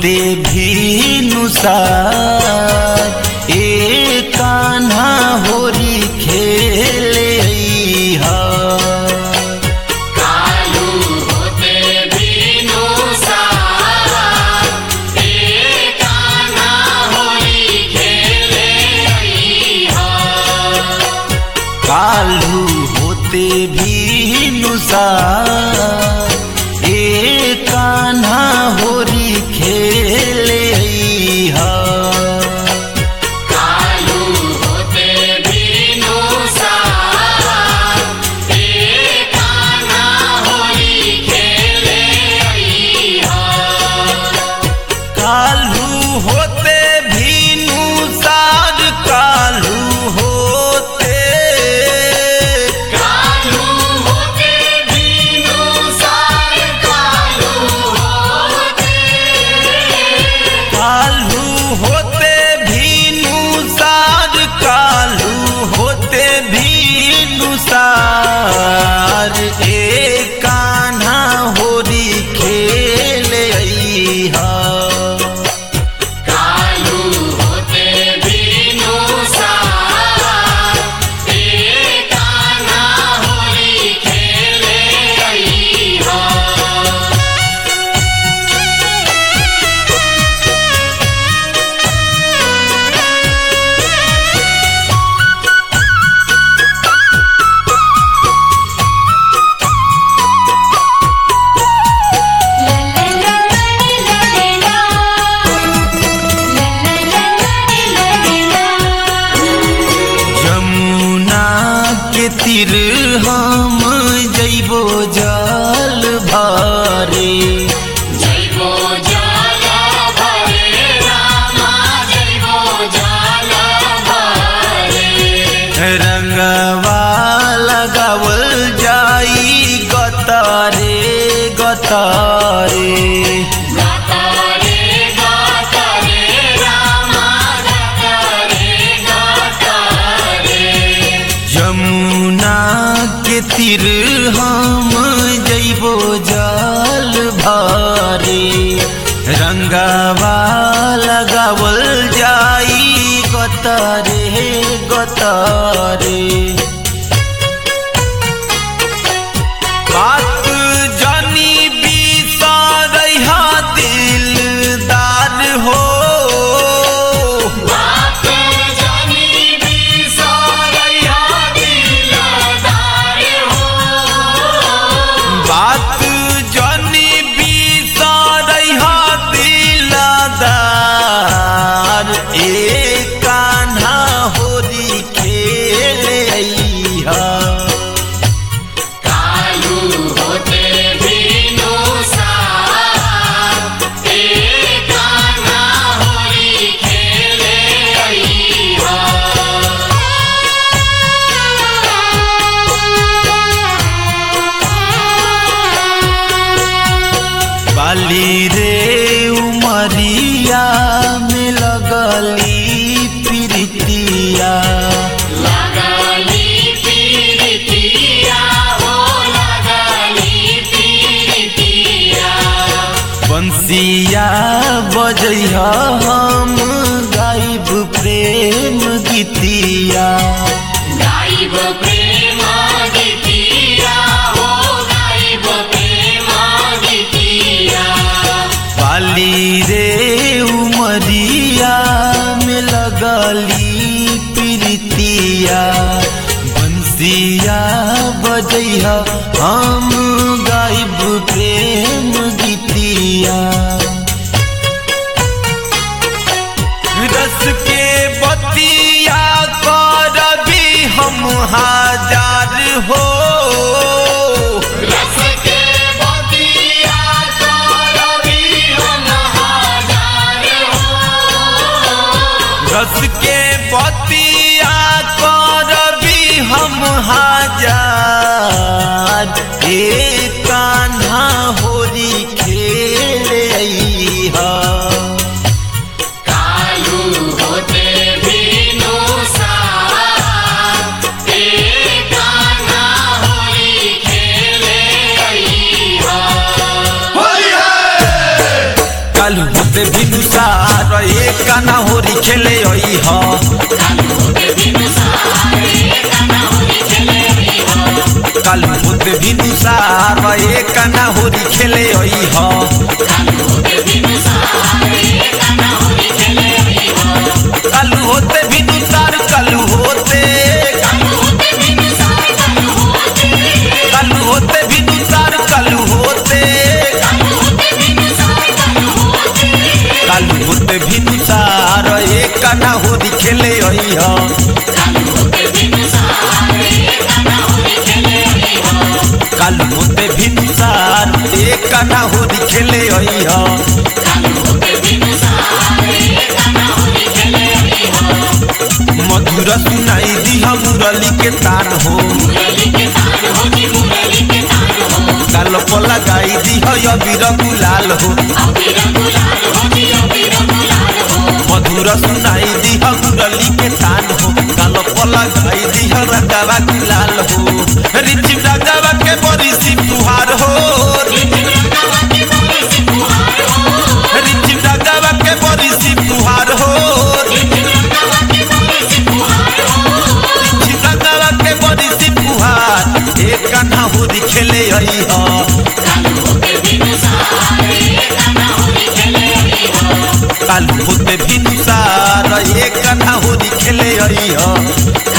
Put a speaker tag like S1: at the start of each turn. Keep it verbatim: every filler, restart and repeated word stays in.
S1: होते भी नुसार ए कान्हा होरी खेले हा।
S2: कालू होते भी नुसार ए कान्हा होरी खेले हा।
S1: कालू होते भी नुसार ए कान्हा होरी खेले हा।
S2: कालू होते भी नुसार ए कान्हा होरी खेले हा।
S1: कालू होते भी नुसार कालू होते
S2: कालू होते भी नुसार कालू होते।
S1: कालू होते भी नुसार कालू होते भी नुसार ए कान्हा होरी खेले हा।
S2: कालू होते भी नुसार ए कान्हा होरी खेले हा।
S1: जमुना के तीर हम जइबो जल भरे
S2: जइबो जल भरे रामा जइबो जल भरे।
S1: रंगवा लगावल जाई गतारे गतारे
S2: गातारे गातारे रामा गातारे गातारे।
S1: जमुना के तीर हम जइबो जल भरे रंगवा लगावल जाई गतारे गतारे। बात जानी बिसारहा दिलदार हो
S2: बात जानी बिसारहा दिलदार हो।
S1: बात जानी बिसारहा दिलदार ए कान्हा होरी खेले हा।
S2: कालू होते भी नुसार ए कान्हा होरी खेले हा।
S1: बाली रे उमरिया में लगली प्रीतिया
S2: लगली पीरितिया हो लगली पीरितिया।
S1: बंसिया बजैहा हम गाइब प्रेम गीतिया
S2: गाइब प्रेम गीतिया हो गाइब प्रेम गीतिया।
S1: बाली रे उमरिया में लगली प्रीतिया बंसिया बजैहा हम गाइब प्रेम गीतिया। रस के बतिया करबी हम हजार हो
S2: रस के बतिया करबी हम हजार हो।
S1: रस के बतिया करबी हम हजार ए कान्हा होरी खेले हा।
S2: कालू होते भी नुसार ए कान्हा होरी खेले हा।
S1: कालू होते भी काना होरी खेले आई हा
S2: कालू होते बिनु सारे काना होली खेले आई हो
S1: कालू होते बिनु सार ए काना होरी खेले आई हा
S2: कालू होते बिनु सारे काना होली खेले आई हो
S1: कालू होते बिनु सार कालू होते
S2: कालू होते बिनु सारे कालू होते
S1: कालू होते बिनु सार कालू होते
S2: कालू होते बिनु सारे कालू होते
S1: कालू होते बिनु सार ए काना होरी खेले आई हा
S2: कालू होते बिनु सारे काना होली खेले आई हो
S1: कालू होते बिनु सार ए काना होरी खेले आई हा
S2: कालू होते बिनु सारे काना होली खेले आई हो
S1: मधुर सुनाई दी मुरली के तान हो
S2: मुरली के तान हो जी मुरली के तान हो
S1: गाल को लगाई दी अबीर गुलाल हो
S2: अबीर गुलाल हो जी अबीर गुलाल हो
S1: मधुर सुनाई दी मुरली के तान हो गाल को लगाई दी रंगावा गुलाल हो रिचिम रंगावा के बरिसी फुहार हो
S2: रिचिम रंगावा के बरिसी फुहार हो
S1: रिचिम रंगावा के बरिसी फुहार हो
S2: रिचिम रंगावा के बरिसी फुहार हो
S1: रिचिम रंगावा के बरिसी फुहार ए कान्हा होरी खेले आई हा
S2: कालू होते बिनु सारे काना होली खेले आई हो
S1: कालू होते बिनु सार ए कान्हा होरी खेले आई हा